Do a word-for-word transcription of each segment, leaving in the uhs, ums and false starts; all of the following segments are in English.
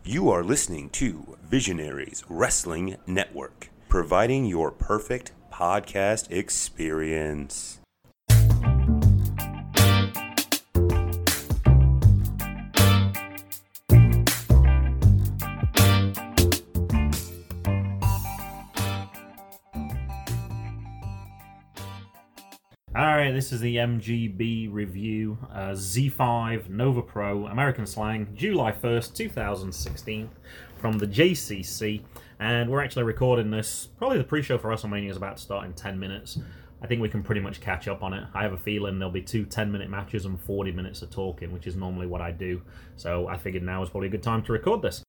You are listening to Visionaries Wrestling Network, providing your perfect podcast experience. Alright, this is the M G B review, uh, Z five Nova Pro American Slang, July first, two thousand sixteen, from the J C C, and we're actually recording this, probably the pre-show for WrestleMania is about to start in ten minutes. I think we can pretty much catch up on it. I have a feeling there'll be two ten-minute matches and forty minutes of talking, which is normally what I do, so I figured now is probably a good time to record this.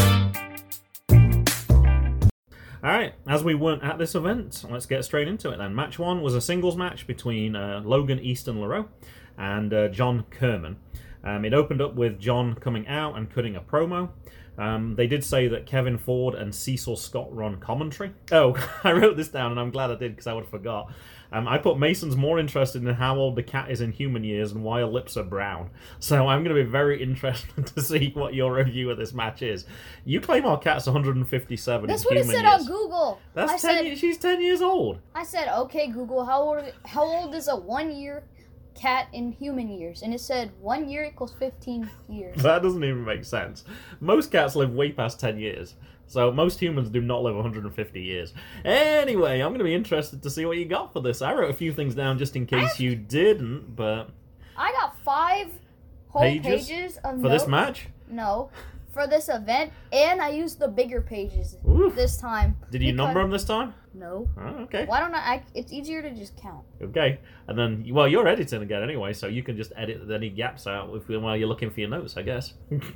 Alright, as we weren't at this event, let's get straight into it then. Match one was a singles match between uh, Logan Easton Lareau and uh, John Kerman. Um, it opened up with John coming out and cutting a promo. Um, they did say that Kevin Ford and Cecil Scott were on commentary. Oh, I wrote this down and I'm glad I did because I would have forgot. Um, I put Mason's more interested in how old the cat is in human years and why her lips are brown. So I'm going to be very interested to see what your review of this match is. You claim our cat's one hundred fifty-seven That's in what it human said years. on Google. That's I ten. said, Years, she's ten years old. I said, okay, Google, how old how old is a one year cat in human years? And it said one year equals fifteen years. That doesn't even make sense. Most cats live way past ten years. So most humans do not live one hundred fifty years. Anyway, I'm going to be interested to see what you got for this. I wrote a few things down just in case you didn't, but... I got five whole Pages? pages, of For notes. this match? No. For this event, and I used the bigger pages Ooh. this time. Did you because- number them this time? No. Oh, okay. Why don't I, I... It's easier to just count. Okay. And then, well, you're editing again anyway, so you can just edit any gaps out if, while you're looking for your notes, I guess.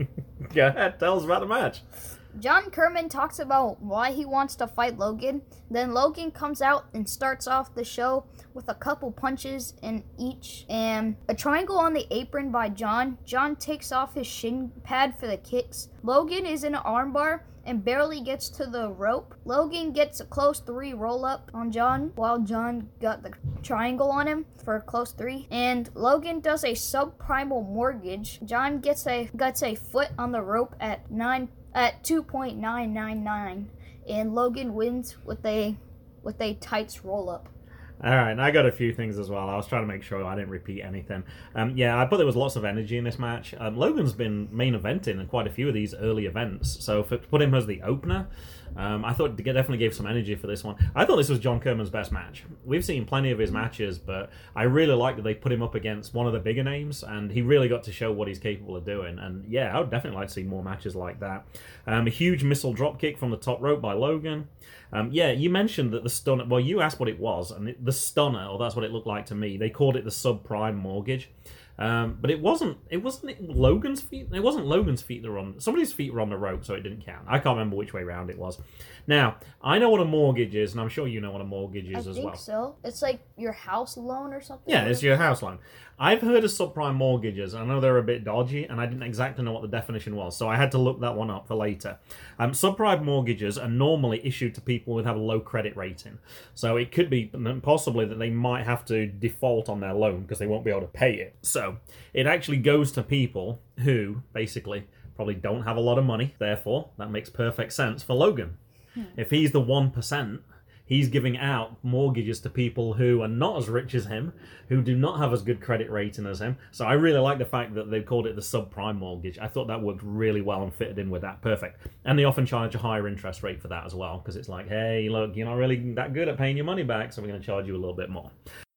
Go ahead, tell us about the match. John Kerman talks about why he wants to fight Logan. Then Logan comes out and starts off the show with a couple punches in each and a triangle on the apron by John. John takes off his shin pad for the kicks. Logan is in an armbar and barely gets to the rope. Logan gets a close three roll up on John while John got the triangle on him for a close three. And Logan does a subprimal mortgage. John gets a gets a foot on the rope at nine at two point nine nine nine, and Logan wins with a with a tights roll up. All right, and I got a few things as well. I was trying to make sure I didn't repeat anything. Um, yeah, I thought there was lots of energy in this match. Um, Logan's been main eventing in quite a few of these early events, so for, to put him as the opener, um, I thought it definitely gave some energy for this one. I thought this was John Kerman's best match. We've seen plenty of his matches, but I really like that they put him up against one of the bigger names, and he really got to show what he's capable of doing. And yeah, I would definitely like to see more matches like that. Um, a huge missile dropkick from the top rope by Logan. Um, yeah, you mentioned that the stunner, well, you asked what it was, and it, the stunner, or that's what it looked like to me. They called it the subprime mortgage. Um, but it wasn't, it wasn't Logan's feet, it wasn't Logan's feet that were on, somebody's feet were on the rope, so it didn't count. I can't remember which way round it was. Now, I know what a mortgage is, and I'm sure you know what a mortgage is I as think well. so. It's like your house loan or something. Yeah, it's your house loan. I've heard of subprime mortgages. I know they're a bit dodgy, and I didn't exactly know what the definition was, so I had to look that one up for later. Um, subprime mortgages are normally issued to people who have a low credit rating. So it could be possibly that they might have to default on their loan because they won't be able to pay it. So it actually goes to people who basically probably don't have a lot of money. Therefore, that makes perfect sense for Logan. Hmm. If he's the one percent, he's giving out mortgages to people who are not as rich as him, who do not have as good credit rating as him. So I really like the fact that they called it the subprime mortgage. I thought that worked really well and fitted in with that. Perfect. And they often charge a higher interest rate for that as well, because it's like, hey, look, you're not really that good at paying your money back, so we're going to charge you a little bit more.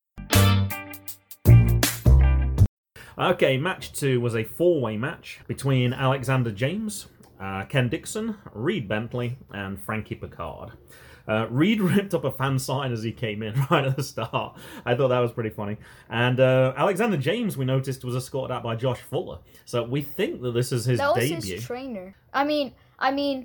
Okay, match two was a four-way match between Alexander James, uh, Ken Dixon, Reed Bentley, and Frankie Picard. Uh, Reed ripped up a fan sign as he came in right at the start. I thought that was pretty funny. And uh, Alexander James, we noticed, was escorted out by Josh Fuller. So we think that this is his that was debut. his trainer. I mean, I mean,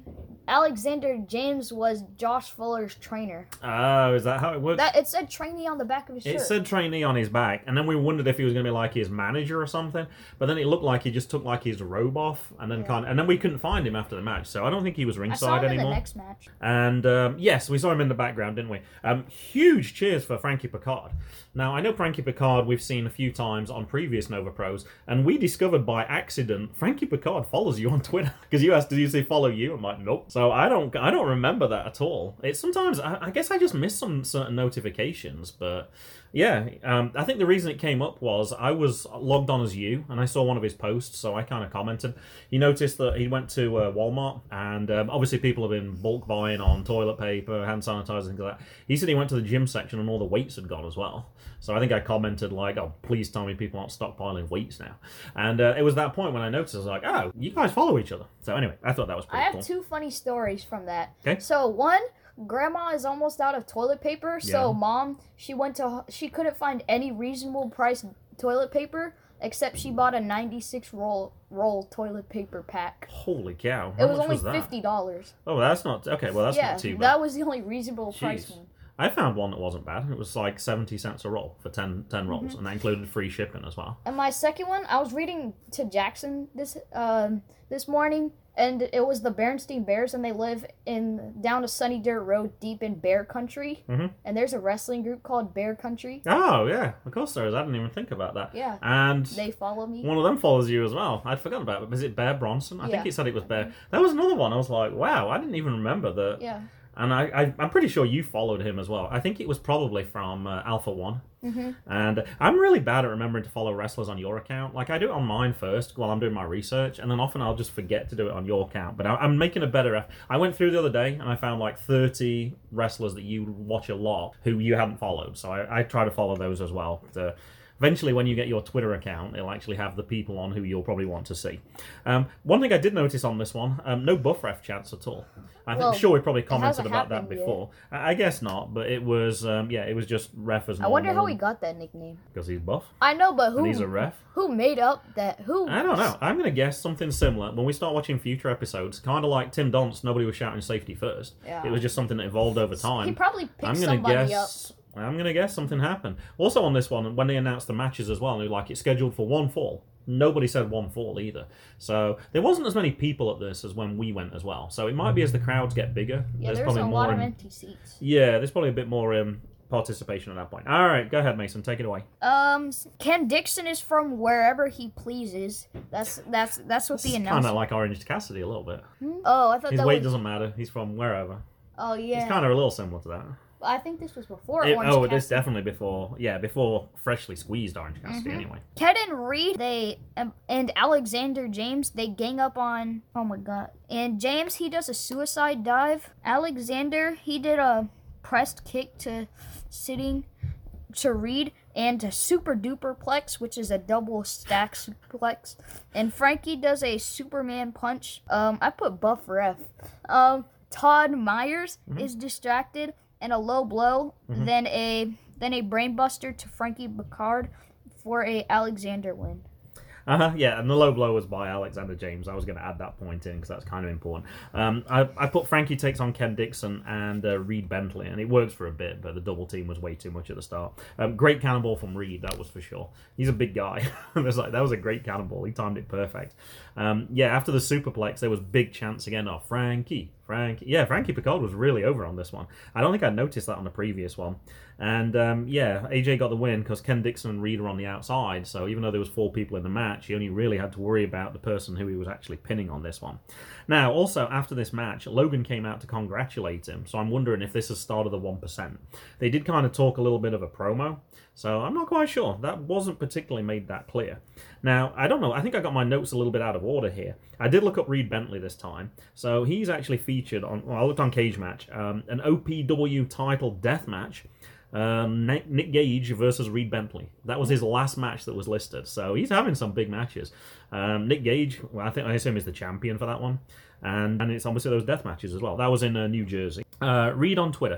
Alexander James was Josh Fuller's trainer. Oh, is that how it works? That it said trainee on the back of his shirt. It said trainee on his back, and then we wondered if he was going to be like his manager or something. But then it looked like he just took like his robe off, and then Yeah. kind of, and then we couldn't find him after the match. So I don't think he was I ringside saw him in anymore. the next match. And um, yes, we saw him in the background, didn't we? Um, huge cheers for Frankie Picard. Now, I know Frankie Picard we've seen a few times on previous Nova Pros, and we discovered by accident Frankie Picard follows you on Twitter. Because you asked, did you say follow you? I'm like, nope. So I don't I don't remember that at all. It's sometimes, I, I guess I just miss some certain notifications, but yeah, um, I think the reason it came up was I was logged on as you, and I saw one of his posts, so I kind of commented. He noticed that he went to uh, Walmart, and um, obviously people have been bulk buying on toilet paper, hand sanitizer, things like that. He said he went to the gym section and all the weights had gone as well. So I think I commented like, oh, please tell me people aren't stockpiling weights now. And uh, it was that point when I noticed, I was like, oh, you guys follow each other. So anyway, I thought that was pretty I have cool. two funny stories from that. Okay. So one, grandma is almost out of toilet paper, so Yeah. mom, she went to she couldn't find any reasonable price toilet paper except she bought a ninety-six roll roll toilet paper pack. Holy cow. How It was much only was that? fifty dollars. Oh, that's not... Okay, well, that's Yeah, not too bad. that was the only reasonable price Jeez. one. I found one that wasn't bad. It was like seventy cents a roll for ten, ten rolls, Mm-hmm. and that included free shipping as well. And my second one, I was reading to Jackson this um this morning, and it was the Berenstein Bears, and they live in down a sunny dirt road deep in Bear Country. Mhm. And there's a wrestling group called Bear Country. Oh, yeah. Of course there is. I didn't even think about that. Yeah. And They follow me. one of them follows you as well. I'd forgotten about it. Was it Bear Bronson? I think Yeah. he said it was Bear. That was another one. I was like, wow, I didn't even remember that. Yeah. And I, I, I'm pretty sure you followed him as well. I think it was probably from uh, Alpha One. Mm-hmm. And I'm really bad at remembering to follow wrestlers on your account. Like, I do it on mine first while I'm doing my research, and then often I'll just forget to do it on your account. But I, I'm making a better effort. I went through the other day, and I found like thirty wrestlers that you watch a lot who you haven't followed. So I, I try to follow those as well. To, eventually, when you get your Twitter account, it'll actually have the people on who you'll probably want to see. Um, one thing I did notice on this one, um, no buff ref chats at all. I'm Well, sure we probably hasn't commented about that happened yet. before. I I guess not, but it was, um, yeah, it was just ref as I wonder how normal he got that nickname. because he's buff. I know, but who And he's a ref. who made up that? Who? I don't know. I'm going to guess something similar. When we start watching future episodes, kind of like Tim Donst, nobody was shouting safety first. Yeah. It was just something that evolved over time. He probably picked I'm gonna somebody guess. I'm going to guess something happened. Also on this one, when they announced the matches as well, they were like, it's scheduled for one fall. Nobody said one fall either. So there wasn't as many people at this as when we went as well. So it might be as the crowds get bigger. up. Yeah, there's, probably a more lot of in- empty seats. Yeah, there's probably a bit more um, participation at that point. All right, go ahead, Mason. Take it away. Um, Ken Dixon is from wherever he pleases. That's that's that's what the Kind announcement. of like Orange Cassidy a little bit. Oh, I thought His that weight was. doesn't matter. He's from wherever. Oh yeah. He's kind of a little similar to that. I think this was before It- Orange oh, it is Cassidy. definitely before. Yeah, before freshly squeezed Orange Cassidy. Mm-hmm. Anyway. Ted and Reed, they um, and Alexander James, they gang up on. Oh my god! And James, he does a suicide dive. Alexander, he did a pressed kick to sitting to Reed and to super duper plex, which is a double stack suplex. And Frankie does a Superman punch. Um, I put buff ref. Um, Todd Myers Mm-hmm. is distracted and a low blow, then a then a brainbuster to Frankie Picard for a Alexander win. Uh-huh, yeah, and the low blow was by Alexander James. I was going to add that point in because that's kind of important. Um, I, I put Frankie takes on Ken Dixon and uh, Reed Bentley, and it works for a bit, but the double team was way too much at the start. Um, great cannonball from Reed, that was for sure. He's a big guy. It was like, that was a great cannonball. He timed it perfect. Um, yeah, after the superplex, there was big chants again. Oh, Frankie, Frankie. Yeah, Frankie Picard was really over on this one. I don't think I noticed that on the previous one. And um, yeah, A J got the win because Ken Dixon and Reed were on the outside. So even though there was four people in the match, he only really had to worry about the person who he was actually pinning on this one. Now, also after this match, Logan came out to congratulate him. So I'm wondering if this has started the one percent. They did kind of talk a little bit of a promo. So I'm not quite sure. That wasn't particularly made that clear. Now, I don't know. I think I got my notes a little bit out of order here. I did look up Reed Bentley this time. So he's actually featured on, well, I looked on Cage Match, um, an O P W title death match. Um, Nick Gage versus Reed Bentley. That was his last match that was listed. So he's having some big matches. Um, Nick Gage, well, I think I assume is the champion for that one. And, and it's obviously those death matches as well. That was in uh, New Jersey. Uh, Reed on Twitter.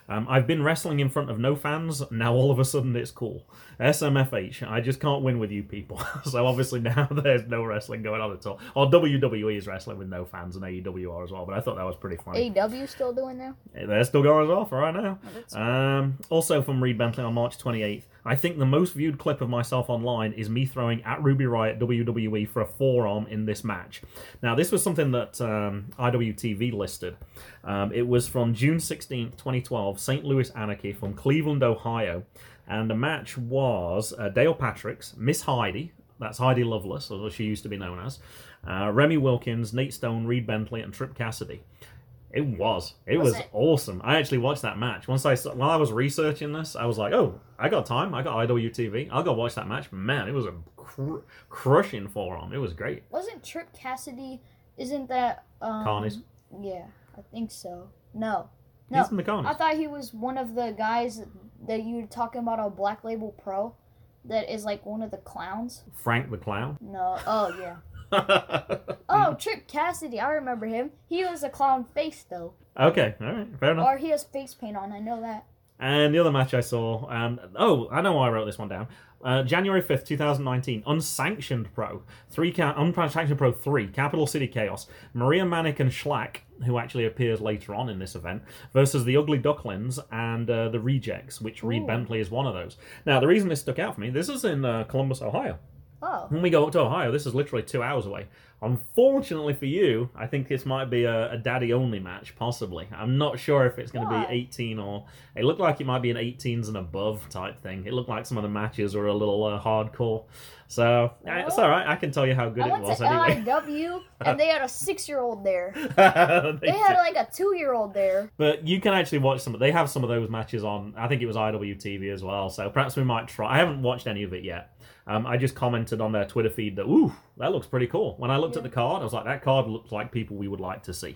Um, I've been wrestling in front of no fans, now all of a sudden it's cool. S M F H, I just can't win with you people. So obviously now there's no wrestling going on at all. Or W W E is wrestling with no fans, and A E W are as well, but I thought that was pretty funny. A E W still doing that? They're still going as well for right now. Oh, um, also from Reed Bentley on March twenty-eighth, I think the most viewed clip of myself online is me throwing at Ruby Riott W W E for a forearm in this match. Now, this was something that um, I W T V listed. Um, it was from June sixteenth, twenty twelve, Saint Louis Anarchy from Cleveland, Ohio. And the match was uh, Dale Patrick's, Miss Heidi, that's Heidi Lovelace, as she used to be known as, uh, Remy Wilkins, Nate Stone, Reed Bentley, and Trip Cassidy. It was. It was, was it? awesome. I actually watched that match. Once I while I was researching this, I was like, "Oh, I got time. I got I W T V. I'll go watch that match." Man, it was a cr- crushing forearm. It was great. Wasn't Trip Cassidy? Isn't that um, Carnies? Yeah, I think so. No, no. He's in the Carnies. I thought he was one of the guys that you were talking about on Black Label Pro. That is like one of the clowns. Frank the Clown. No. Oh yeah. Oh, Trip Cassidy, I remember him. He was a clown face, though. Okay, all right, fair enough. Or he has face paint on, I know that. And the other match I saw, um, oh, I know why I wrote this one down. Uh, January fifth, twenty nineteen, Unsanctioned Pro, three ca- Unsanctioned Pro three, Capital City Chaos, Maria Manic and Schlack, who actually appears later on in this event, versus the Ugly Ducklings and uh, the Rejects, which Reed Ooh. Bentley is one of those. Now, the reason this stuck out for me, this is in uh, Columbus, Ohio. Oh. When we go up to Ohio, this is literally two hours away. Unfortunately for you, I think this might be a, a daddy-only match, possibly. I'm not sure if it's going to be eighteen or... It looked like it might be an eighteens and above type thing. It looked like some of the matches were a little uh, hardcore. So, uh, it's all right. I can tell you how good I it went was to anyway. L I W, and they had a six-year-old there. they They had like a two-year-old there. But you can actually watch some. They have some of those matches on. I think it was I W T V as well. So perhaps we might try. I haven't watched any of it yet. Um, I just commented on their Twitter feed that, ooh, that looks pretty cool. When I looked Yeah. at the card, I was like, that card looks like people we would like to see.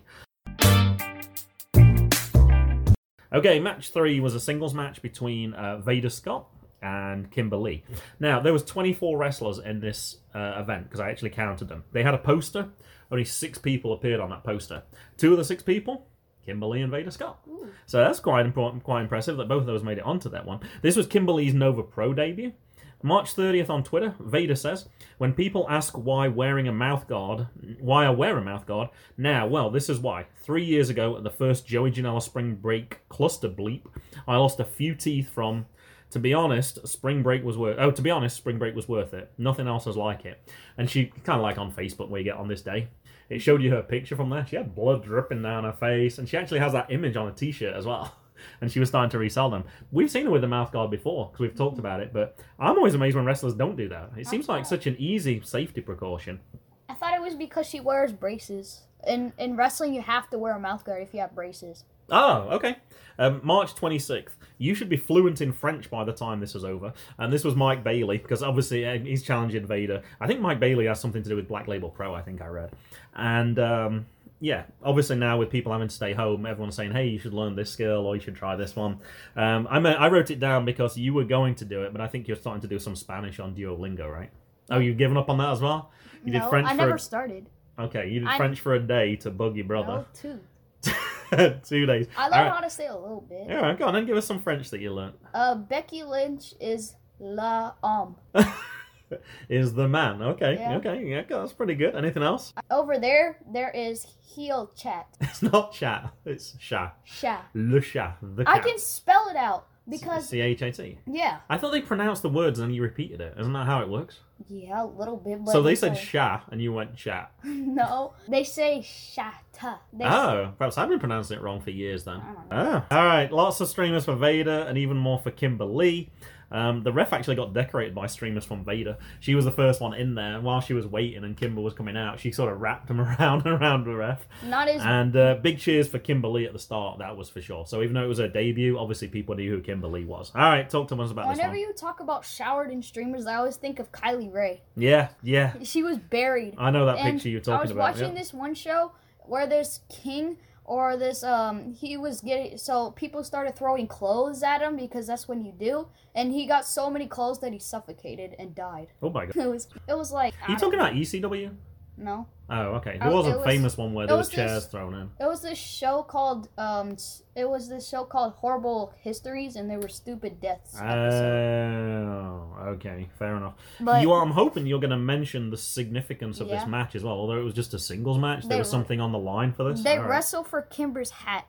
Okay, match three was a singles match between uh, Vader Scott and Kimber Lee. Now, there was twenty-four wrestlers in this uh, event, because I actually counted them. They had a poster. Only six people appeared on that poster. Two of the six people, Kimber Lee and Vader Scott. Ooh. So that's quite important, quite impressive that both of those made it onto that one. This was Kimber Lee's Nova Pro debut. March thirtieth on Twitter, Vader says, when people ask why wearing a mouth guard, why I wear a mouth guard, now, well, this is why. Three years ago at the first Joey Janela Spring Break cluster bleep, I lost a few teeth from, to be honest, Spring Break was worth, oh, to be honest, Spring Break was worth it. Nothing else was like it. And she, kind of like on Facebook where you get on this day, it showed you her picture from there. She had blood dripping down her face, and she actually has that image on a t-shirt as well. And she was starting to resell them. We've seen her with the mouth guard before, because we've talked about it, but I'm always amazed when wrestlers don't do that. It seems like such an easy safety precaution. I thought it was because she wears braces. In in wrestling, you have to wear a mouth guard if you have braces. Oh, okay. Um, March twenty-sixth. You should be fluent in French by the time this is over. And this was Mike Bailey, because obviously uh, he's challenging Vader. I think Mike Bailey has something to do with Black Label Pro, I think I read. And... Um, yeah, obviously now with people having to stay home, everyone's saying, hey, you should learn this skill or you should try this one. Um, I mean, I wrote it down because you were going to do it, but I think you're starting to do some Spanish on Duolingo, right? Oh, you've given up on that as well? You no, did French I for never a... started. Okay, you did I... French for a day to bug your brother. No, two. Two days. I learned right. how to say a little bit. All right, go on then, give us some French that you learned. Uh, Becky Lynch is la homme. Is the man. Okay, Yeah. okay, yeah, that's pretty good. Anything else? Over there, there is heel chat. It's not chat, it's chat. Chat. Le chat, the I cat. can spell it out because C H A T. yeah, I thought they pronounced the words and you repeated it. Isn't that how it works? yeah, a little bit. But So they it's said like- sha and you went chat. no, they say shata. They Oh, perhaps I've been pronouncing it wrong for years then. I don't know. Ah, all right, lots of streamers for Vader and even more for Kimber Lee. Um, the ref actually got decorated by streamers from Vader. She was the first one in there. While she was waiting and Kimber was coming out, she sort of wrapped him around and around the ref. Not as And uh, big cheers for Kimber Lee at the start, that was for sure. So even though it was her debut, obviously people knew who Kimber Lee was. All right, talk to us about this whenever one. you talk about showered in streamers, I always think of Kylie Ray. Yeah, yeah. She was buried. I know that and picture you're I talking was about. watching yeah. this one show where this king or this um he was getting so people started throwing clothes at him because that's what you do, and he got so many clothes that he suffocated and died. Oh my god. It was it was like Are you talking about E C W? No. Oh, okay. Oh, There was it a was- famous one where it there was was chairs this- thrown in. It was this show called um. s- It was this show called Horrible Histories, and there were stupid deaths. episode. Oh, okay. Fair enough. But you are, I'm hoping you're going to mention the significance of Yeah. this match as well. Although it was just a singles match, there They was were- something on the line for this. they All right. wrestle for Kimber's hat,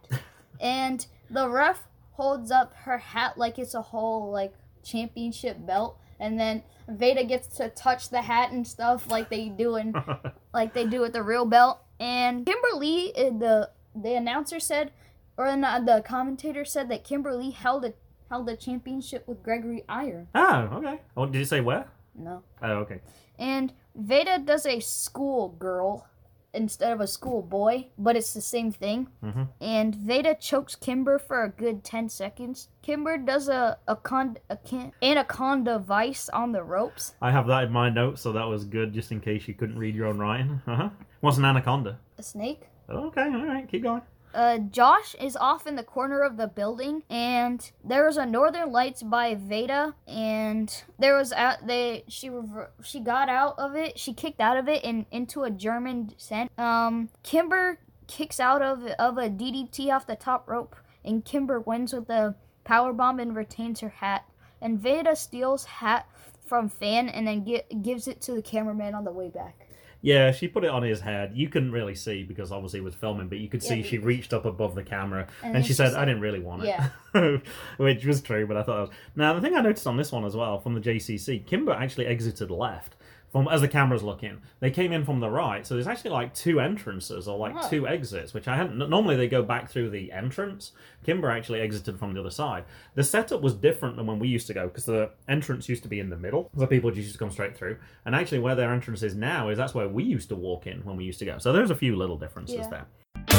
and the ref holds up her hat like it's a whole like championship belt, and then Veda gets to touch the hat and stuff like they do in like they do with the real belt. And Kimberly, uh, the the announcer said, or not, the commentator said that Kimberly held a held a championship with Gregory Iron. Oh, okay. Oh, did you say where? No. Oh, okay. And Veda does a school girl instead of a school boy, but it's the same thing. Mm-hmm. And Veda chokes Kimber for a good ten seconds. Kimber does a, a, con, a can, anaconda vice on the ropes. I have that in my notes, so that was good, just in case you couldn't read your own writing. Uh-huh. What's an anaconda? A snake. Okay, all right, keep going. Uh, Josh is off in the corner of the building, and there was a Northern Lights by Veda, and there was out they she rever- she got out of it, she kicked out of it and into a German descent. Um, Kimber kicks out of of a D D T off the top rope, and Kimber wins with a power bomb and retains her hat. And Veda steals hat from Fan and then get, gives it to the cameraman on the way back. Yeah, she put it on his head. You couldn't really see because obviously it was filming, but you could see Yeah, she reached up above the camera And and, then she she said, said- I didn't really want it. Yeah. Which was true, but I thought it was... Now, the thing I noticed on this one as well, from the J C C, Kimber actually exited left. From, as the camera's looking, they came in from the right, so there's actually like two entrances or like Oh. two exits, which I hadn't. Normally they go back through the entrance. Kimber actually exited from the other side. The setup was different than when we used to go because the entrance used to be in the middle, so people just used to come straight through. And actually, where their entrance is now is that's where we used to walk in when we used to go. So there's a few little differences Yeah. there.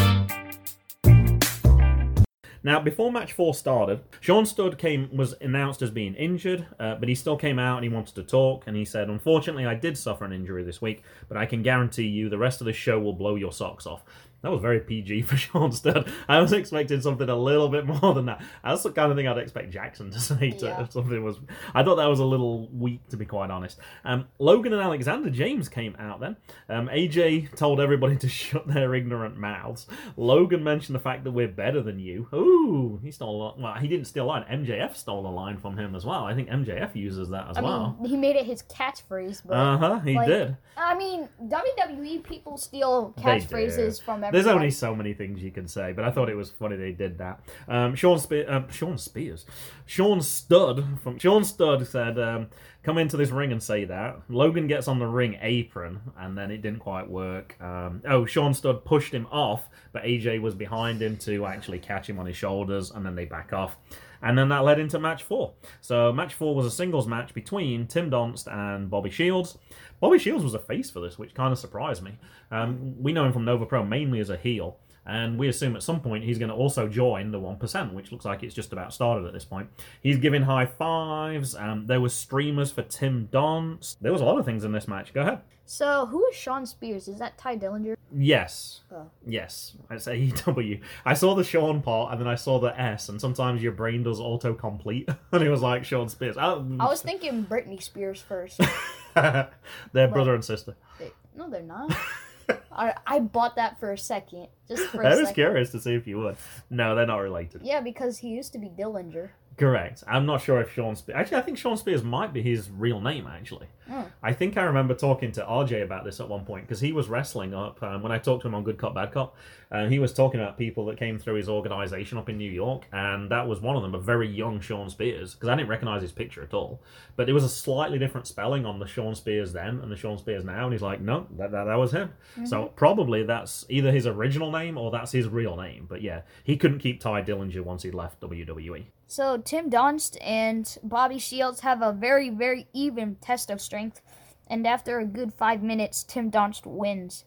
Now, before match four started, Sean Studd came was announced as being injured, uh, but he still came out and he wanted to talk, and he said, unfortunately, I did suffer an injury this week, but I can guarantee you the rest of the show will blow your socks off. That was very P G for Sean Studd. I was expecting something a little bit more than that. That's the kind of thing I'd expect Jackson to say to Yeah. if something was... I thought that was a little weak, to be quite honest. Um, Logan and Alexander James came out then. Um, A J told everybody to shut their ignorant mouths. Logan mentioned the fact that we're better than you. Ooh, he stole... Well, he didn't steal a line. M J F stole a line from him as well. I think M J F uses that as I well. mean, he made it his catchphrase, but Uh-huh, he like, did. I mean, W W E people steal They catchphrases do. from everyone. There's only so many things you can say, but I thought it was funny they did that. Um, Sean Spe- um, Sean Spears, Sean Studd from Sean Studd said, um, "Come into this ring and say that." Logan gets on the ring apron, and then it didn't quite work. Um, oh, Sean Studd pushed him off, but A J was behind him to actually catch him on his shoulders, and then they back off. And then that led into match four. So match four was a singles match between Tim Donst and Bobby Shields. Bobby Shields was a face for this, which kind of surprised me. Um, we know him from Nova Pro mainly as a heel, and we assume at some point he's going to also join the one percent, which looks like it's just about started at this point. He's giving high fives. Um, there were streamers for Tim Donst. There was a lot of things in this match. Go ahead. So, who is Sean Spears? Is that Ty Dillinger? Yes. Oh. Yes. It's A E W. I saw the Sean part, and then I saw the S, and sometimes your brain does autocomplete, and it was like Sean Spears. I, I was thinking Britney Spears first. They're brother and sister. They, no, they're not. I, I bought that for a second. Just for a I was second. curious to see if you would. No, they're not related. Yeah, because he used to be Dillinger. Correct. I'm not sure if Sean Spears... Actually, I think Sean Spears might be his real name, actually. Mm. I think I remember talking to R J about this at one point, because he was wrestling up... Um, when I talked to him on Good Cop, Bad Cop, uh, he was talking about people that came through his organization up in New York, and that was one of them, a very young Sean Spears, because I didn't recognize his picture at all. But there was a slightly different spelling on the Sean Spears then and the Sean Spears now, and he's like, no, that, that, that was him. Mm-hmm. So probably that's either his original name or that's his real name. But yeah, he couldn't keep Ty Dillinger once he left W W E. So, Tim Donst and Bobby Shields have a very, very even test of strength. And after a good five minutes, Tim Donst wins.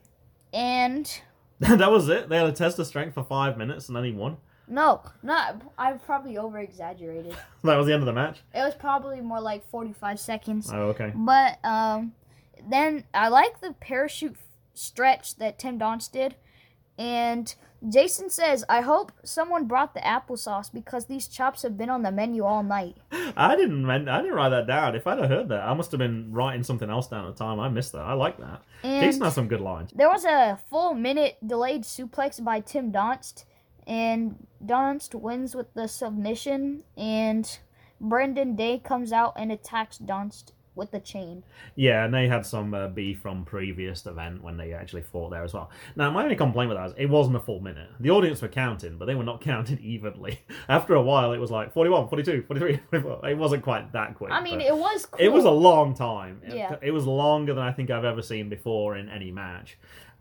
And... That was it? They had a test of strength for five minutes and then he won? No, not... I probably over-exaggerated. That was the end of the match? It was probably more like forty-five seconds. Oh, okay. But, um... then, I like the parachute stretch that Tim Donst did. And Jason says, I hope someone brought the applesauce because these chops have been on the menu all night. I didn't I didn't write that down. If I'd have heard that, I must have been writing something else down at the time. I missed that. I like that. And Jason has some good lines. There was a full minute delayed suplex by Tim Donst, and Donst wins with the submission, and Brendan Day comes out and attacks Donst with the chain. Yeah, and they had some uh, beef from previous event when they actually fought there as well. Now, my only complaint with that is it wasn't a full minute. The audience were counting, but they were not counting evenly. After a while, it was like forty-one, forty-two, forty-three, forty-four. It wasn't quite that quick. I mean, it was cool. It was a long time. Yeah. It, it was longer than I think I've ever seen before in any match.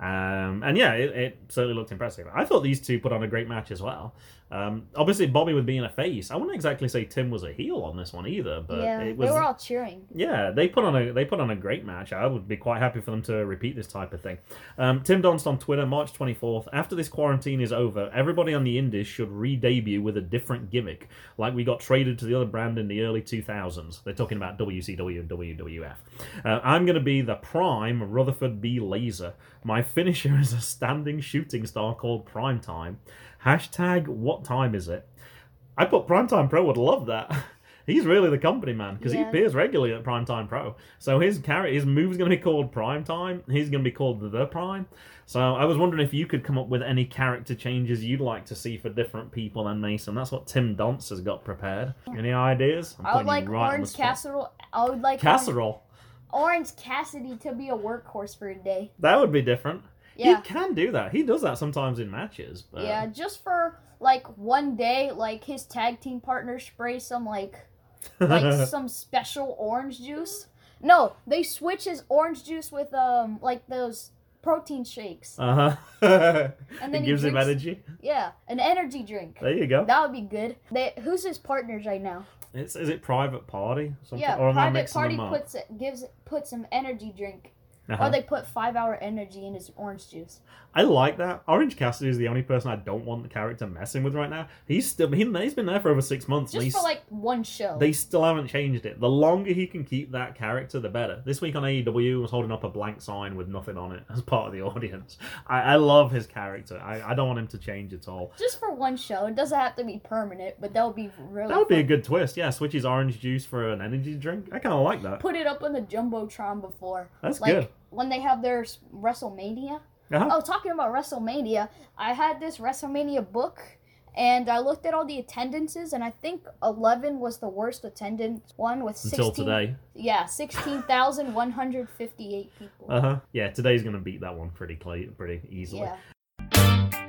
Um, and yeah, it, it certainly looked impressive. I thought these two put on a great match as well. Um, obviously, Bobby with being a face, I wouldn't exactly say Tim was a heel on this one either. But yeah, it was, they were all cheering. Yeah, they put on a they put on a great match. I would be quite happy for them to repeat this type of thing. Um, Tim Donst on Twitter, March twenty-fourth. After this quarantine is over, everybody on the Indies should re-debut with a different gimmick, like we got traded to the other brand in the early two thousands. They're talking about W C W and W W F. Uh, I'm going to be the Prime Rutherford B. Laser. My finisher is a standing shooting star called Primetime. Hashtag what time is it? I put Primetime Pro would love that. He's really the company man because Yeah. he appears regularly at Primetime Pro. So his character, his move's going to be called Primetime. He's going to be called The Prime. So I was wondering if you could come up with any character changes you'd like to see for different people and Mason. That's what Tim Donst has got prepared. Any ideas? I'm I would putting like you right on the Orange spot. Casserole. I would like Casserole. Orange Cassidy to be a workhorse for a day. That would be different. Yeah. He can do that. He does that sometimes in matches. But... Yeah, just for like one day, like his tag team partner sprays some like like some special orange juice. No, they switch his orange juice with um like those protein shakes. Uh huh. And then it he gives him drinks- energy. Yeah, an energy drink. There you go. That would be good. They, who's his partners right now? It's, is it Private Party? Something? Yeah, or am I Private mixing Party them up? puts it gives puts him energy drink. Uh-huh. Or they put five hour energy in his orange juice. I like that. Orange Cassidy is the only person I don't want the character messing with right now. He's still he, he's been there for over six months. and Just he's, for like one show. They still haven't changed it. The longer he can keep that character, the better. This week on A E W, he was holding up a blank sign with nothing on it as part of the audience. I, I love his character. I, I don't want him to change at all. Just for one show. It doesn't have to be permanent, but that would be really That would be a fun. good twist. Yeah, switch his orange juice for an energy drink. I kind of like that. Put it up on the Jumbotron before. That's like, good. When they have their s- WrestleMania. Uh-huh. Oh, talking about WrestleMania, I had this WrestleMania book, and I looked at all the attendances, and I think eleven was the worst attendance one with sixteen. Until today. Yeah, sixteen thousand one hundred fifty-eight people. Uh huh. Yeah, today's gonna beat that one pretty cle- pretty easily. Yeah.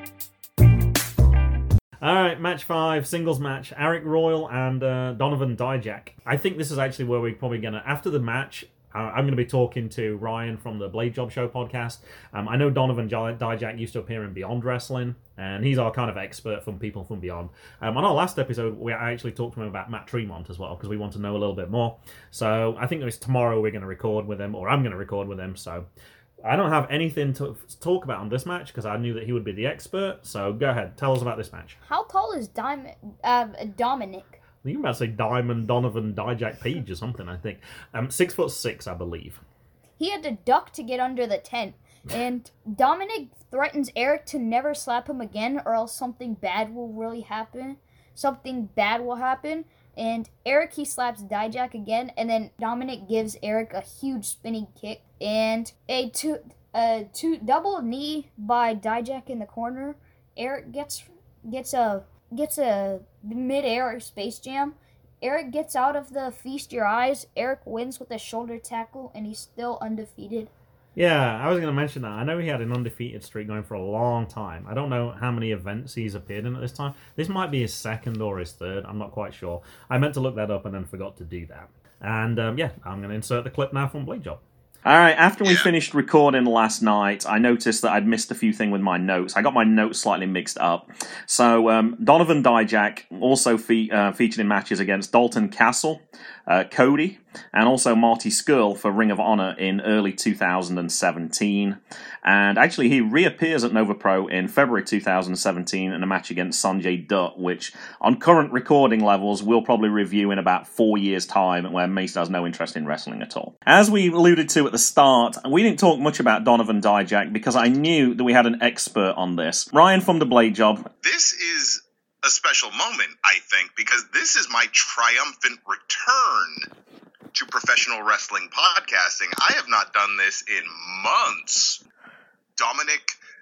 All right, match five, singles match. Eric Royal and uh, Donovan Dijak. I think this is actually where we're probably gonna after the match. Uh, I'm going to be talking to Ryan from the Blade Job Show podcast. Um, I know Donovan Dijak used to appear in Beyond Wrestling, and he's our kind of expert from People from Beyond. Um, on our last episode, we actually talked to him about Matt Tremont as well, because we want to know a little bit more. So I think it was tomorrow we're going to record with him, or I'm going to record with him. So I don't have anything to talk about on this match, because I knew that he would be the expert. So go ahead, tell us about this match. How tall is Diamond, uh, Dominic? You about to say Diamond Donovan Dijak Page or something, I think. Um, six foot six, I believe. He had to duck to get under the tent. And Dominic threatens Eric to never slap him again or else something bad will really happen. Something bad will happen. And Eric, he slaps Dijak again. And then Dominic gives Eric a huge spinning kick. And a two, a two double knee by Dijak in the corner. Eric gets gets a... gets a mid-air Space Jam. Eric gets out of the Feast Your Eyes. Eric wins with a shoulder tackle, and he's still undefeated. Yeah, I was going to mention that. I know he had an undefeated streak going for a long time. I don't know how many events he's appeared in at this time. This might be his second or his third. I'm not quite sure. I meant to look that up and then forgot to do that. And um, yeah, I'm going to insert the clip now from Blade Job. All right, after we finished recording last night, I noticed that I'd missed a few things with my notes. I got my notes slightly mixed up. So, um, Donovan Dijak also fe- uh, featured in matches against Dalton Castle, uh, Cody, and also Marty Scurll for Ring of Honor in early two thousand seventeen. And actually, he reappears at Nova Pro in February two thousand seventeen in a match against Sanjay Dutt, which on current recording levels we'll probably review in about four years' time, where Mace has no interest in wrestling at all. As we alluded to at the start, we didn't talk much about Donovan Dijak because I knew that we had an expert on this. Ryan from The Blade Job. This is a special moment, I think, because this is my triumphant return to professional wrestling podcasting. I have not done this in months. Dominik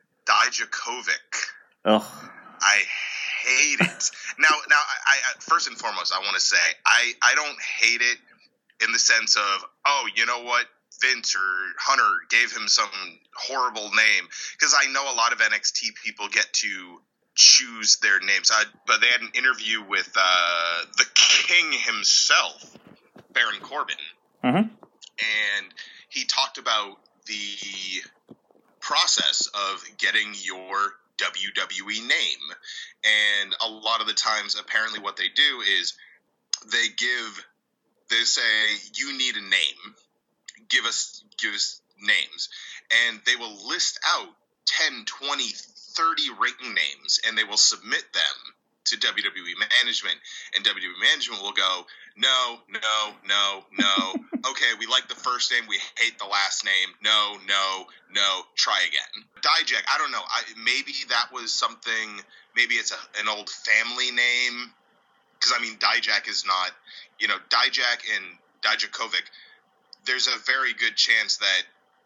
Dijakovic. Ugh. I hate it. now, now, I, I first and foremost, I want to say I, I don't hate it in the sense of, oh, you know what, Vince or Hunter gave him some horrible name, because I know a lot of N X T people get to choose their names. I, but they had an interview with uh, the King himself, Baron Corbin, mm-hmm. and he talked about the process of getting your W W E name. And a lot of the times, apparently what they do is they give, they say, you need a name, give us, give us names. And they will list out ten, twenty, thirty ring names, and they will submit them to W W E management, and W W E management will go, no, no, no, no. Okay, we like the first name, we hate the last name. No, no, no. Try again. Dijak, I don't know. I, maybe that was something. Maybe it's a, an old family name. Because I mean, Dijak is not. You know, Dijak and Dijakovic. There's a very good chance that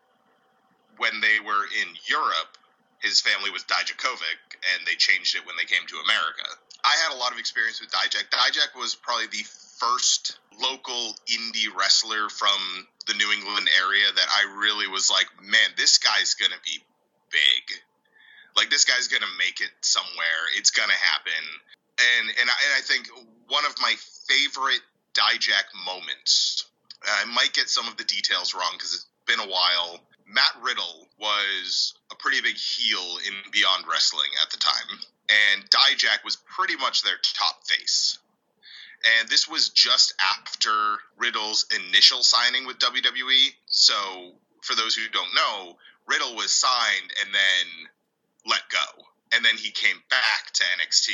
when they were in Europe, his family was Dijakovic, and they changed it when they came to America. I had a lot of experience with Dijak. Dijak was probably the first local indie wrestler from the New England area that I really was like, man, this guy's going to be big. Like, this guy's going to make it somewhere. It's going to happen. And and I, and I think one of my favorite Dijak moments, I might get some of the details wrong because it's been a while. Matt Riddle was a pretty big heel in Beyond Wrestling at the time, and Dijak was pretty much their top face. And this was just after Riddle's initial signing with W W E. So, for those who don't know, Riddle was signed and then let go. And then he came back to N X T,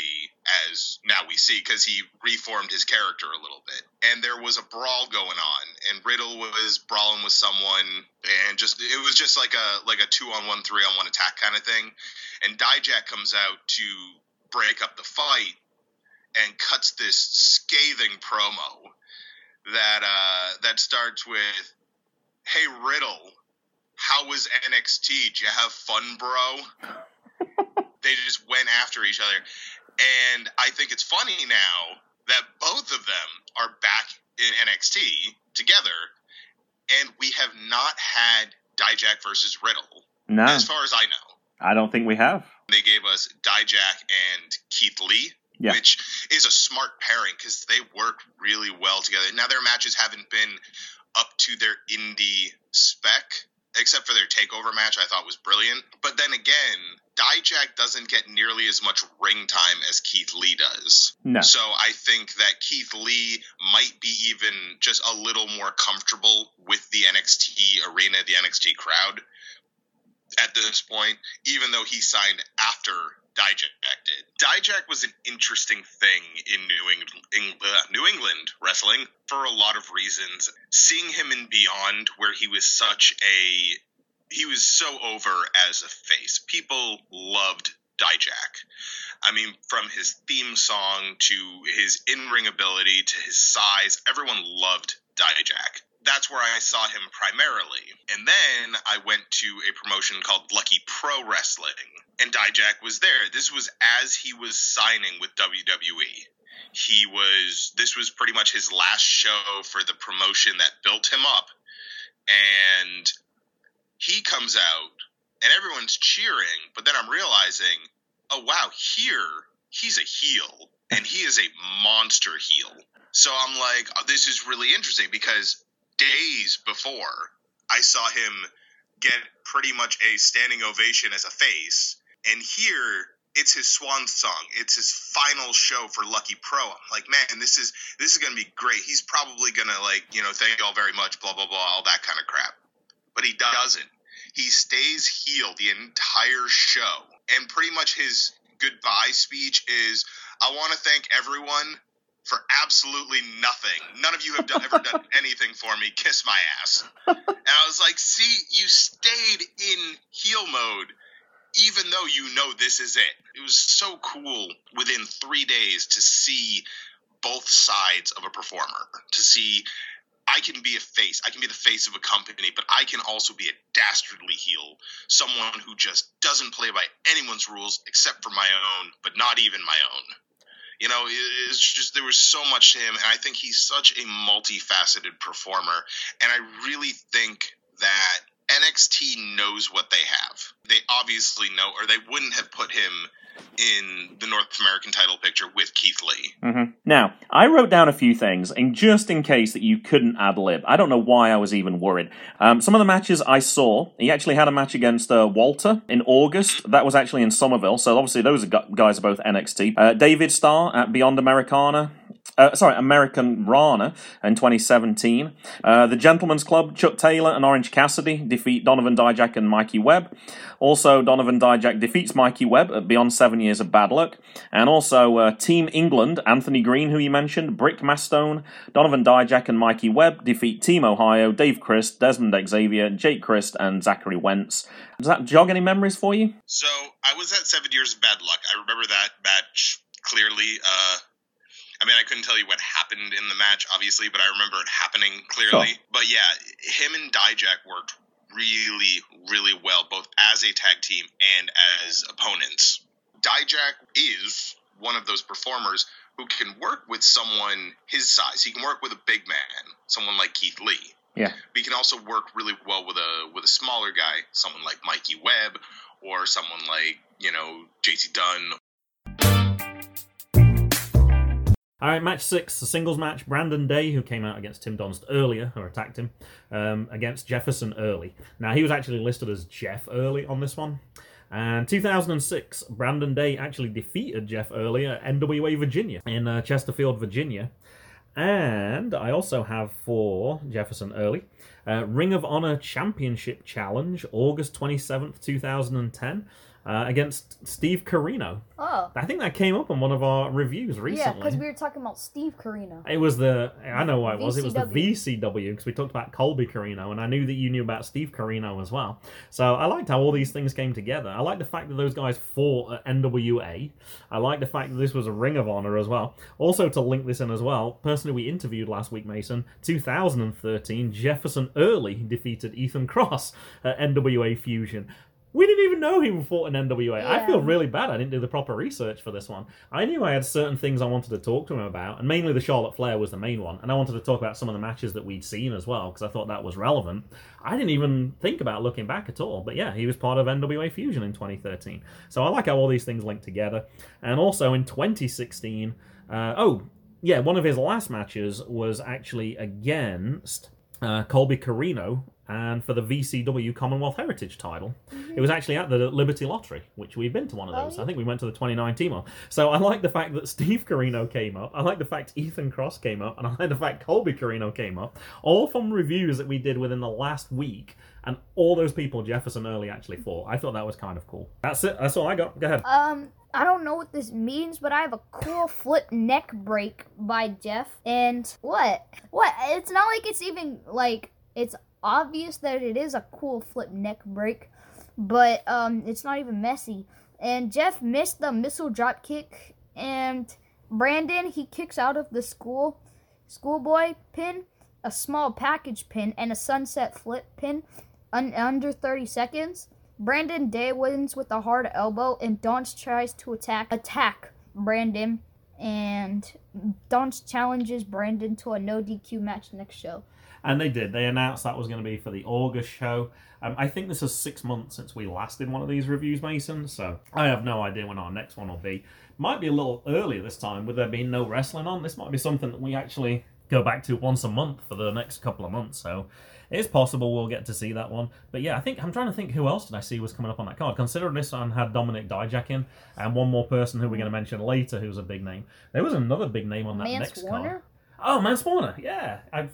as now we see, because he reformed his character a little bit. And there was a brawl going on, and Riddle was brawling with someone, and just it was just like a like a two-on-one, three-on-one attack kind of thing. And Dijak comes out to break up the fight and cuts this scathing promo that uh, that starts with, "Hey, Riddle, how was N X T? Did you have fun, bro?" They just went after each other. And I think it's funny now that both of them are back in N X T together, and we have not had Dijak versus Riddle, no. as far as I know. I don't think we have. They gave us Dijak and Keith Lee, yeah. which is a smart pairing because they work really well together. Now, their matches haven't been up to their indie spec, except for their TakeOver match I thought was brilliant. But then again, Dijak doesn't get nearly as much ring time as Keith Lee does. No. So I think that Keith Lee might be even just a little more comfortable with the N X T arena, the N X T crowd at this point, even though he signed after Dijak did. Dijak was an interesting thing in New England, in, uh, New England wrestling for a lot of reasons. Seeing him in Beyond, where he was such a he was so over as a face. People loved Dijak. I mean, from his theme song to his in-ring ability to his size, everyone loved Dijak. That's where I saw him primarily. And then I went to a promotion called Lucky Pro Wrestling, and Dijak was there. This was as he was signing with W W E. He was, this was pretty much his last show for the promotion that built him up. And he comes out, and everyone's cheering, but then I'm realizing, oh, wow, here, he's a heel, and he is a monster heel. So I'm like, oh, this is really interesting, because days before, I saw him get pretty much a standing ovation as a face, and here, it's his swan song. It's his final show for Lucky Pro. I'm like, man, this is this is gonna be great. He's probably gonna like, you know, thank you all very much, blah blah blah, all that kind of crap. But he doesn't. He stays heel the entire show, and pretty much his goodbye speech is, "I want to thank everyone for absolutely nothing. None of you have done, ever done anything for me. Kiss my ass." And I was like, see, you stayed in heel mode even though you know this is it. It was so cool within three days to see both sides of a performer, to see I can be a face, I can be the face of a company, but I can also be a dastardly heel, someone who just doesn't play by anyone's rules except for my own, but not even my own. You know, it's just, there was so much to him, and I think he's such a multifaceted performer, and I really think that N X T knows what they have. They obviously know, or they wouldn't have put him in the North American title picture with Keith Lee. Mm-hmm. Now, I wrote down a few things, and just in case that you couldn't ad-lib, I don't know why I was even worried. Um, some of the matches I saw, he actually had a match against uh, Walter in August. That was actually in Somerville, so obviously those guys are both N X T. Uh, David Starr at Beyond Americana. Uh, sorry, American Rana in twenty seventeen. Uh, the Gentleman's Club, Chuck Taylor and Orange Cassidy defeat Donovan Dijak and Mikey Webb. Also, Donovan Dijak defeats Mikey Webb at Beyond Seven Years of Bad Luck. And also, uh, Team England, Anthony Green, who you mentioned, Brick Mastone, Donovan Dijak and Mikey Webb defeat Team Ohio, Dave Christ, Desmond Xavier, Jake Christ, and Zachary Wentz. Does that jog any memories for you? So, I was at Seven Years of Bad Luck. I remember that match clearly. Uh, I mean, I couldn't tell you what happened in the match, obviously, but I remember it happening clearly. Sure. But yeah, him and Dijak worked really, really well, both as a tag team and as opponents. Dijak is one of those performers who can work with someone his size. He can work with a big man, someone like Keith Lee. Yeah. But he can also work really well with a with a smaller guy, someone like Mikey Webb, or someone like, you know, J C Dunn. All right, match six, the singles match. Brandon Day, who came out against Tim Donst earlier, or attacked him, um, against Jefferson Early. Now, he was actually listed as Jeff Early on this one. And two thousand six, Brandon Day actually defeated Jeff Early at N W A Virginia, in uh, Chesterfield, Virginia. And I also have for Jefferson Early, uh, Ring of Honor Championship Challenge, August twenty-seventh, two thousand ten. Uh, against Steve Corino. Oh. I think that came up on one of our reviews recently. Yeah, because we were talking about Steve Corino. It was the, I know what it was, V C W. it was the V C W, because we talked about Colby Corino, and I knew that you knew about Steve Corino as well. So I liked how all these things came together. I like the fact that those guys fought at N W A. I like the fact that this was a Ring of Honor as well. Also, to link this in as well, person who we interviewed last week, Mason, two thousand thirteen, Jefferson Early defeated Ethan Cross at N W A Fusion. We didn't even know he fought in N W A. Yeah. I feel really bad I didn't do the proper research for this one. I knew I had certain things I wanted to talk to him about, and mainly the Charlotte Flair was the main one, and I wanted to talk about some of the matches that we'd seen as well, because I thought that was relevant. I didn't even think about looking back at all, but yeah, he was part of N W A Fusion in twenty thirteen. So I like how all these things link together. And also in twenty sixteen, uh, oh, yeah, one of his last matches was actually against uh, Colby Corino, and for the V C W Commonwealth Heritage title. Mm-hmm. It was actually at the Liberty Lottery, which we've been to one of those. Oh, yeah. I think we went to the twenty nineteen one. So I like the fact that Steve Corino came up. I like the fact Ethan Cross came up. And I like the fact Colby Corino came up. All from reviews that we did within the last week. And all those people Jefferson Early actually fought. I thought that was kind of cool. That's it. That's all I got. Go ahead. Um... I don't know what this means, but I have a cool flip neck break by Jeff. And what? What? It's not like it's even, like, it's obvious that it is a cool flip neck break, but um, it's not even messy. And Jeff missed the missile drop kick, and Brandon, he kicks out of the school schoolboy pin, a small package pin, and a sunset flip pin un- under thirty seconds. Brandon Day wins with a hard elbow, and Donst tries to attack attack Brandon, and Donst challenges Brandon to a no D Q match next show. And they did. They announced that was going to be for the August show. Um, I think this is six months since we last did one of these reviews, Mason, so I have no idea when our next one will be. Might be a little earlier this time, with there being no wrestling on. This might be something that we actually go back to once a month for the next couple of months. So it's possible we'll get to see that one. But yeah, I think I'm trying to think who else did I see was coming up on that card. Considering this one had Dominic Dijak in, and one more person who we're going to mention later who's a big name. There was another big name on that Mance next Warner? card. Oh, Mance Warner, yeah. I've...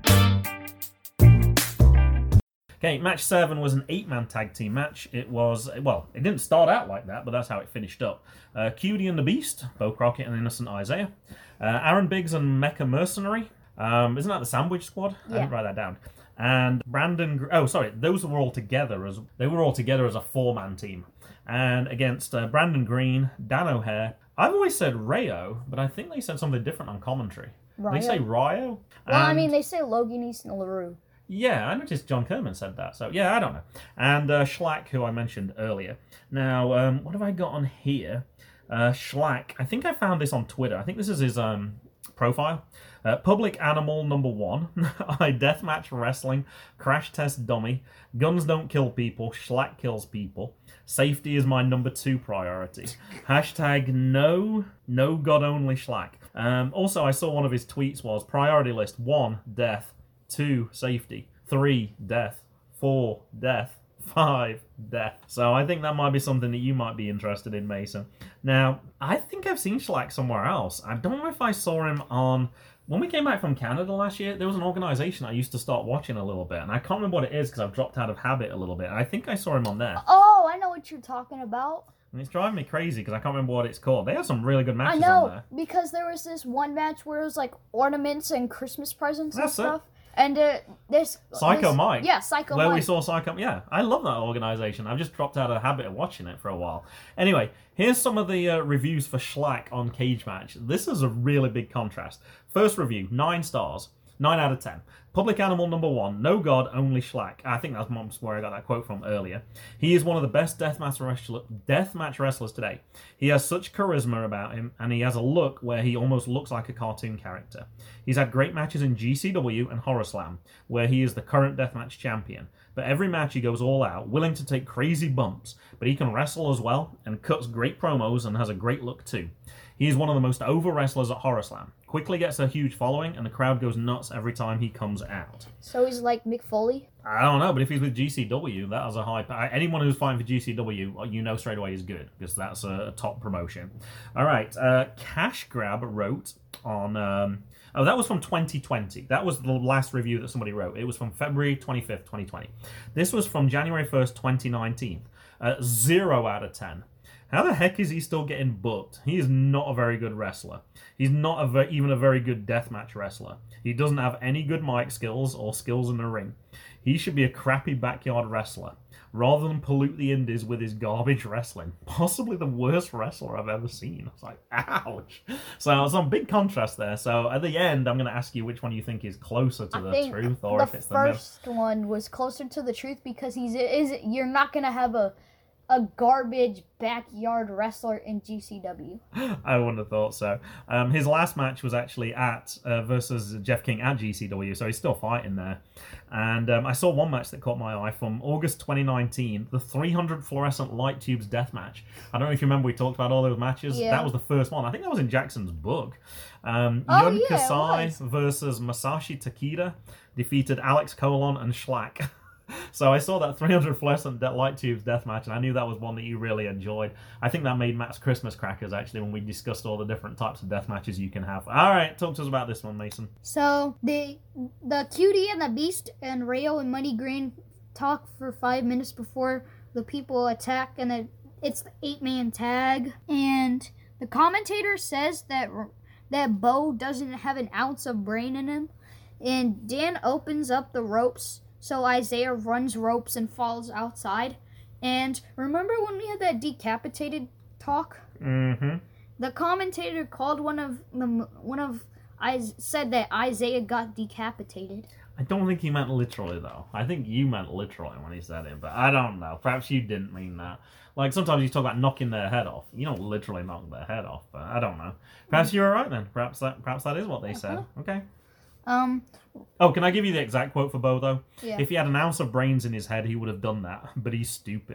Okay, match seven was an eight-man tag team match. It was, well, it didn't start out like that, but that's how it finished up. Uh, Cutie and the Beast, Bo Crockett and Innocent Isaiah. Uh, Aaron Biggs and Mecha Mercenary. Um, isn't that the Sandwich Squad? Yeah. I didn't write that down. And Brandon, oh, sorry, those were all together as, they were all together as a four-man team. And against uh, Brandon Green, Dan O'Hare. I've always said Rayo, but I think they said something different on commentary. Ryo? They say Ryo? Well, I And- mean, they say Logan East and LaRue. Yeah, I noticed John Kerman said that. So, yeah, I don't know. And uh, Schlack, who I mentioned earlier. Now, um, what have I got on here? Uh, Schlack, I think I found this on Twitter. I think this is his um, profile. Uh, Public Animal number one. I Deathmatch Wrestling. Crash Test Dummy. Guns don't kill people. Schlack kills people. Safety is my number two priority. Hashtag no, no God only Schlack. Um, also, I saw one of his tweets was priority list one, death. Two, safety. Three, death. Four, death. Five, death. So I think that might be something that you might be interested in, Mason. Now, I think I've seen Schlack somewhere else. I don't know if I saw him on... When we came back from Canada last year, there was an organisation I used to start watching a little bit, and I can't remember what it is because I've dropped out of habit a little bit. I think I saw him on there. Oh, I know what you're talking about. And it's driving me crazy because I can't remember what it's called. They have some really good I matches know, on there. because there was this one match where it was like ornaments and Christmas presents That's it. and stuff. And uh, this... Psycho this, Mike. Yeah, Psycho Where Mike. we saw Psycho... Yeah, I love that organisation. I've just dropped out of the habit of watching it for a while. Anyway, here's some of the uh, reviews for Schlack on Cage Match. This is a really big contrast. First review, nine stars. nine out of ten. Public Animal number one, no God, only Schlack. I think that's where I got that quote from earlier. He is one of the best deathmatch, wrestler, deathmatch wrestlers today. He has such charisma about him, and he has a look where he almost looks like a cartoon character. He's had great matches in G C W and Horror Slam, where he is the current deathmatch champion. But every match he goes all out, willing to take crazy bumps, but he can wrestle as well, and cuts great promos and has a great look too. He is one of the most over wrestlers at Horror Slam. Quickly gets a huge following, and the crowd goes nuts every time he comes out. So he's like Mick Foley? I don't know, but if he's with G C W, that has a high... Anyone who's fighting for G C W, you know straight away is good, because that's a top promotion. All right, uh, Cash Grab wrote on... Um, oh, that was from twenty twenty. That was the last review that somebody wrote. It was from February twenty-fifth, twenty twenty. This was from January first, twenty nineteen. Uh, zero out of ten. How the heck is he still getting booked? He is not a very good wrestler. He's not a ve- even a very good deathmatch wrestler. He doesn't have any good mic skills or skills in the ring. He should be a crappy backyard wrestler, rather than pollute the indies with his garbage wrestling. Possibly the worst wrestler I've ever seen. It's like, ouch. So some big contrast there. So at the end, I'm going to ask you which one you think is closer to I the think truth, or the if it's the middle. first one was closer to the truth because he's is you're not gonna have a a garbage backyard wrestler in G C W. I wouldn't have thought so. Um, his last match was actually at uh, versus Jeff King at G C W, so he's still fighting there. And um, I saw one match that caught my eye from August twenty nineteen, the three hundred fluorescent light tubes death match. I don't know if you remember we talked about all those matches. Yeah. That was the first one. I think that was in Jackson's book. Um, Oh, Yun yeah, it Kasai was. versus Masashi Takeda defeated Alex Colon and Schlack. So I saw that three hundred fluorescent de- light tubes death match, and I knew that was one that you really enjoyed. I think that made Matt's Christmas crackers, actually, when we discussed all the different types of death matches you can have. All right, talk to us about this one, Mason. So the the Cutie and the Beast and Rayo and Money Green talk for five minutes before the people attack, and then it's the eight man tag. And the commentator says that that Bo doesn't have an ounce of brain in him, and Dan opens up the ropes. So Isaiah runs ropes and falls outside. And remember when we had that decapitated talk? Mm-hmm. The commentator called one of the one of I said that Isaiah got decapitated. I don't think he meant literally, though. I think you meant literally when he said it, but I don't know. Perhaps you didn't mean that. Like, sometimes you talk about knocking their head off. You don't literally knock their head off, but I don't know. Perhaps you're right then. Perhaps that perhaps that is what they said. Okay. Um. Oh, can I give you the exact quote for Bo, though? Yeah. If he had an ounce of brains in his head, he would have done that, but he's stupid.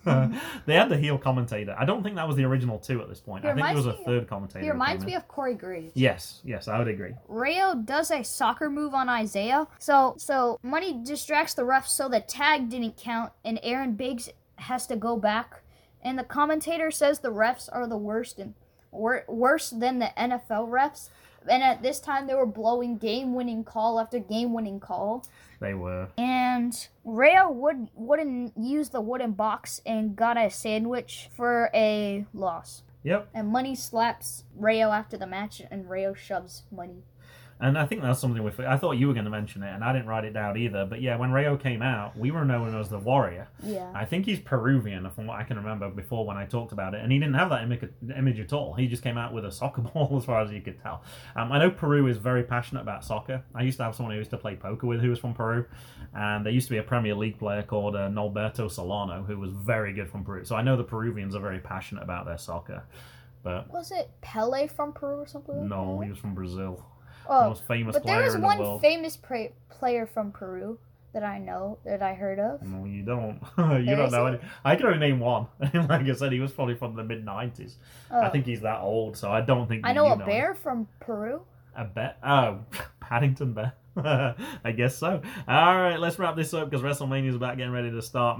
They had the heel commentator. I don't think that was the original two at this point. He I think there was a reminds me- third commentator. He who reminds came me in. of Corey Graves. Yes, yes, I would agree. Rayo does a soccer move on Isaiah. So so Money distracts the refs so the tag didn't count and Aaron Biggs has to go back. And the commentator says the refs are the worst and wor- worse than the N F L refs. And at this time they were blowing game-winning call after game-winning call. They were. And Rayo would wouldn't use the wooden box and got a sandwich for a loss. Yep. And Money slaps Rayo after the match, and Rayo shoves Money. And I think that's something we. I thought you were going to mention it, and I didn't write it down either. But yeah, when Rayo came out, we were known as the Warrior. Yeah. I think he's Peruvian, from what I can remember before when I talked about it. And he didn't have that image, image at all. He just came out with a soccer ball, as far as you could tell. Um, I know Peru is very passionate about soccer. I used to have someone who used to play poker with who was from Peru. And there used to be a Premier League player called uh, Norberto Solano, who was very good from Peru. So I know the Peruvians are very passionate about their soccer. But Was it Pele from Peru or something like no, that? he was from Brazil. The Oh, most famous but player there was in one the world. famous pra- player from Peru that I know, that I heard of. No, you don't. you There don't know isn't? any. I can only name one. Like I said, he was probably from the mid nineties. I Oh. think he's that old, so I don't think. I that know you a know bear from Peru. Him. A bear? Oh, Paddington Bear. I guess so. All right, let's wrap this up because WrestleMania is about getting ready to start.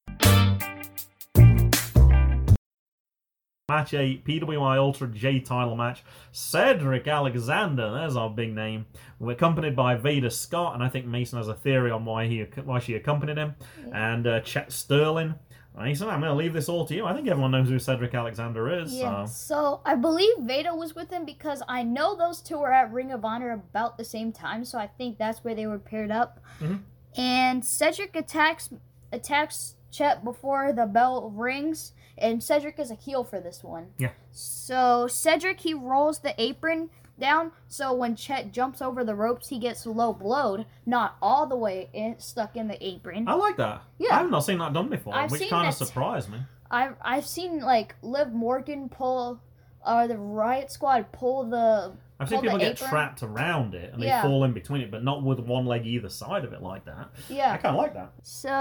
Match eight, P W I Ultra J title match. Cedric Alexander, there's our big name. We're accompanied by Vader Scott, and I think Mason has a theory on why he why she accompanied him. Yeah. And uh, Chet Sterling. Mason, I'm going to leave this all to you. I think everyone knows who Cedric Alexander is. Yeah. So. So I believe Veda was with him because I know those two were at Ring of Honor about the same time, so I think that's where they were paired up. Mhm. And Cedric attacks attacks Chet before the bell rings, and Cedric is a heel for this one. Yeah. So Cedric, he rolls the apron down, so when Chet jumps over the ropes, he gets low blowed, not all the way in, stuck in the apron. I like that. Yeah. I've not seen that done before, I've which seen kind of that- surprised me. I've I've seen like Liv Morgan pull, or the Riot Squad pull the. I've seen pull people the get apron. trapped around it and they Yeah. fall in between it, but not with one leg either side of it like that. I Yeah. kind of like that.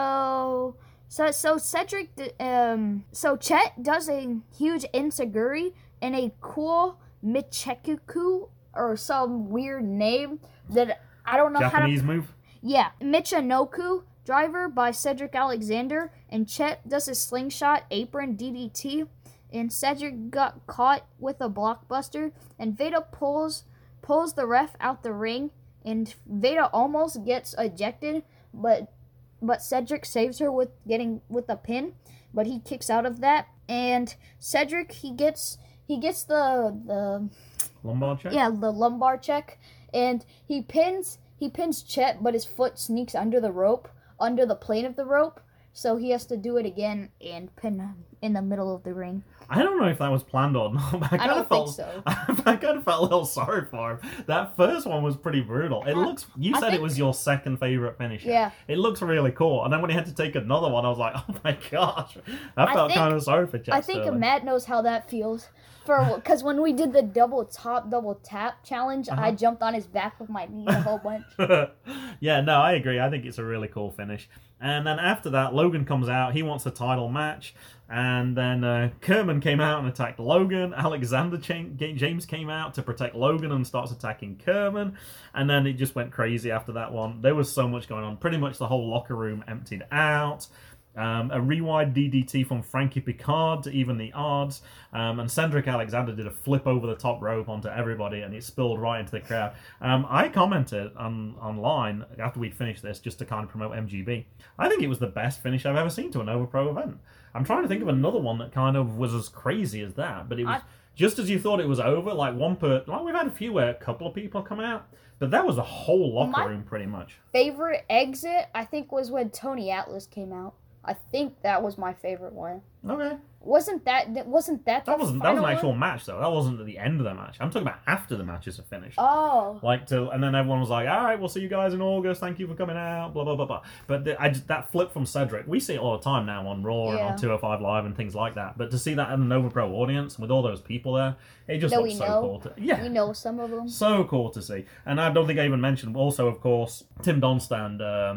So so so Cedric d- um so Chet does a huge enziguri and a cool Michikuku or some weird name that I don't know Japanese how to. move. Yeah, Michinoku driver by Cedric Alexander, and Chet does a slingshot apron D D T, and Cedric got caught with a blockbuster, and Veda pulls pulls the ref out the ring, and Veda almost gets ejected, but but Cedric saves her with getting with a pin, but he kicks out of that, and Cedric he gets he gets the the Lombard check? yeah, the lumbar check, and he pins he pins Chet, but his foot sneaks under the rope, under the plane of the rope, so he has to do it again and pin him in the middle of the ring. I don't know if that was planned or not, but I, kind don't of felt, think so. I kind of felt a little sorry for him. That first one was pretty brutal. It I- looks. You I said it think- was your second favorite finisher. Yeah. It looks really cool. And then when he had to take another one, I was like, oh my gosh. I I felt think- kind of sorry for Chet I think Sterling. Matt knows how that feels. For because when we did the double top, double tap challenge, Uh-huh. I jumped on his back with my knees a whole bunch. Yeah, no, I agree. I think it's a really cool finish. And then after that, Logan comes out. He wants a title match. And then uh, Kerman came out and attacked Logan. Alexander Ch- James came out to protect Logan and starts attacking Kerman. And then it just went crazy after that one. There was so much going on. Pretty much the whole locker room emptied out. Um, a rewind D D T from Frankie Picard to even the odds. Um, and Cedric Alexander did a flip over the top rope onto everybody and it spilled right into the crowd. Um, I commented on online after we'd finished this just to kind of promote M G B. I think it was the best finish I've ever seen to a Nova Pro event. I'm trying to think of another one that kind of was as crazy as that, but it was I- just as you thought it was over, like one per... Like we've had a few where a couple of people come out, but that was the whole locker My- room pretty much. Favorite exit, I think, was when Tony Atlas came out. I think that was my favorite one. Okay. Wasn't that wasn't that the That wasn't that was final an actual one? match though. That wasn't at the end of the match. I'm talking about after the matches are finished. Oh. Like to, and then everyone was like, "All right, we'll see you guys in August. Thank you for coming out." Blah blah blah blah. But the, I just, that flip from Cedric, we see it all the time now on Raw and Yeah. on two oh five Live and things like that. But to see that in the Nova Pro audience with all those people there, it just That looks we so know. cool. To, yeah, We know some of them. so cool to see. And I don't think I even mentioned also, of course, Tim Donst and um,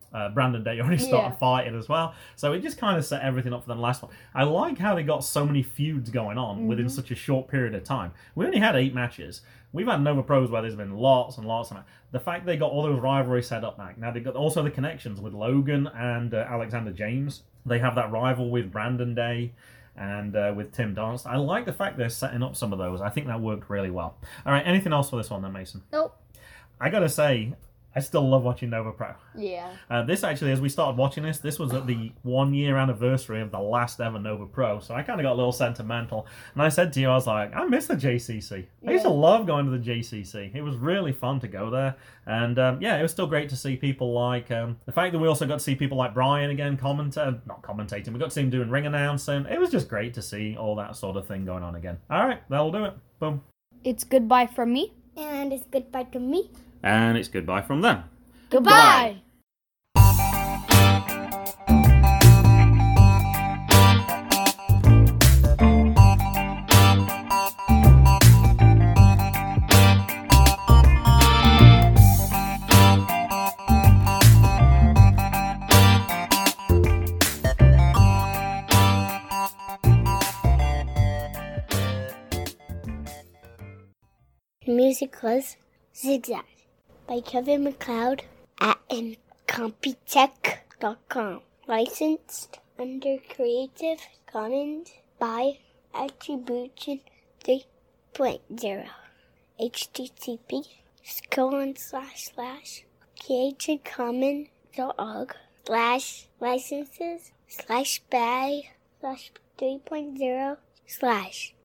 uh, Brandon Day already started Yeah. fighting as well. So it just kind of set everything up for the last one. I like how they got so many feuds going on Mm-hmm. within such a short period of time. We only had eight matches. We've had Nova Pros where there's been lots and lots of the fact they got all those rivalries set up now. Now they've got also the connections with Logan and uh, Alexander James. They have that rival with Brandon Day and uh, with Tim Donst. I like the fact they're setting up some of those. I think that worked really well. All right, anything else for this one then, Mason? Nope. I gotta say, I still love watching Nova Pro. Yeah. Uh, this actually, as we started watching this, this was at the one year anniversary of the last ever Nova Pro, so I kind of got a little sentimental. And I said to you, I was like, I miss the J C C. I used to Yeah. love going to the J C C. It was really fun to go there. And um, yeah, it was still great to see people like, um, the fact that we also got to see people like Brian again commentating, not commentating, we got to see him doing ring announcing. It was just great to see all that sort of thing going on again. All right, that'll do it. Boom. It's goodbye from me. And it's goodbye to me. And it's goodbye from them. Goodbye. The music was Zigzag by Kevin MacLeod at incompetech dot com. Licensed under Creative Commons by Attribution three point oh. H T T P colon slash slash creativecommons dot org slash licenses slash by slash three point oh slash